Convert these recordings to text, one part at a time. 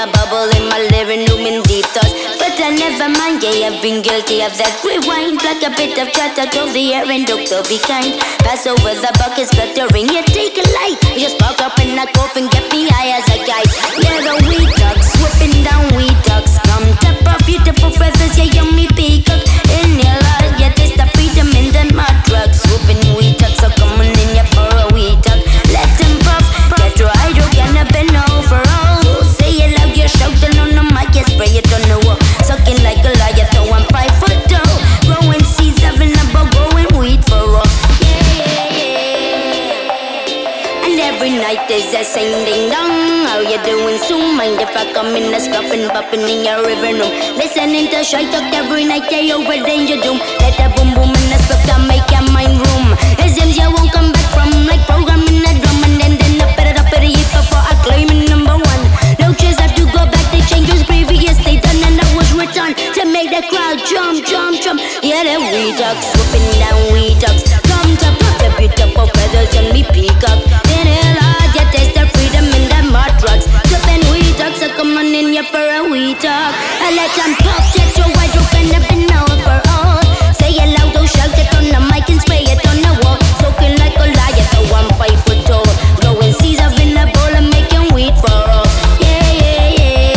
a bubble in my living room in deep thoughts. But I never mind, yeah, I've been guilty of that. Rewind, like a bit of chatter to the air and doctor be kind. Pass over the bucket, sputtering, yeah, take a light. Just spark up in a cough and get me high as a guide. Yeah, the weed ducks, whipping down weed ducks. Come tap off beautiful feathers, yeah, yummy peacock. In your life, yeah, taste the freedom in the mud drugs. Swooping weed ducks, so come on in, yeah, for a weed duck. Let them puff, get your hydrogen up and over all. Say it loud, you shout it on the mic, yeah, spray it on the wall. Sucking like a liar, so I'm 5 foot tall. Growing seeds, having a bug, growing weed for all. And every night there's a sing ding dong. How you doing soon? Mind if I come in a scuffing, popping in your living room? Listening to shy talk every night, yeah, over danger doom. Let the boom boom in the spot to make your mind room. It seems you won't come back from like programming a drum. And then up it before I claim it number one. No chance I have to go back to change what's previously done. And I was returned to make the crowd jump, jump, jump. Yeah, the weed ducks, swooping down weed ducks. Come to pop the beautiful feathers on me peacock. In hell, yeah, taste the freedom in the mud drugs. Swooping weed ducks, so come on in here for a weed talk. I let them puff, get your white rope and up and out for all. Say it loud, don't shout it on the mic and spray it on the wall. Soaking like a liar, so I'm 5 foot tall. Growing seeds up in the bowl and making weed for all. Yeah, yeah, yeah.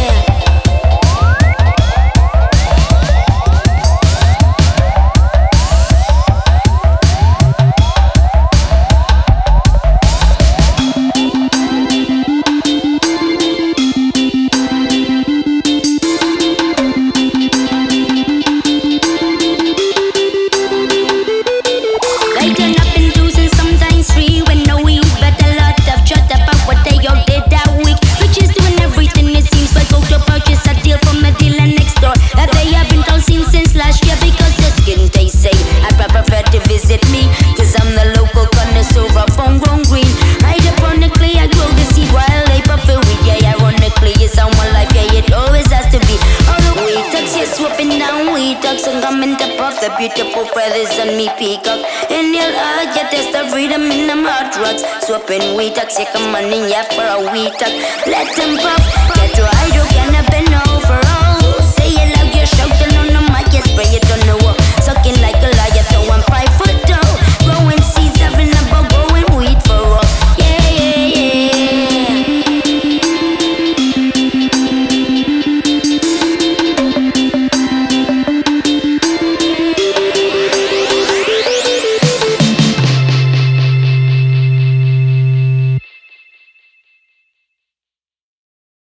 They turn up in twos and sometimes three when no weed, but a lot of chat about what they all did that week. Which is doing everything it seems, but go to purchase a deal from the dealer next door. That they haven't all seen since last year because the skin they say I'd prefer to visit me, cause I'm the local connoisseur of homegrown green. Right ironically, I grow the seed while they prefer weed. Yeah, ironically, it's how my life, yeah, it always has to be. All the weed ducks, yeah, swooping down weed ducks and coming to puff the beautiful feathers on me peacock. In your heart, yeah, there's the freedom in them hot drugs. Swooping weed ducks, yeah, come on in, yeah, for a weed duck. Let them puff, get your hydrogen up and over.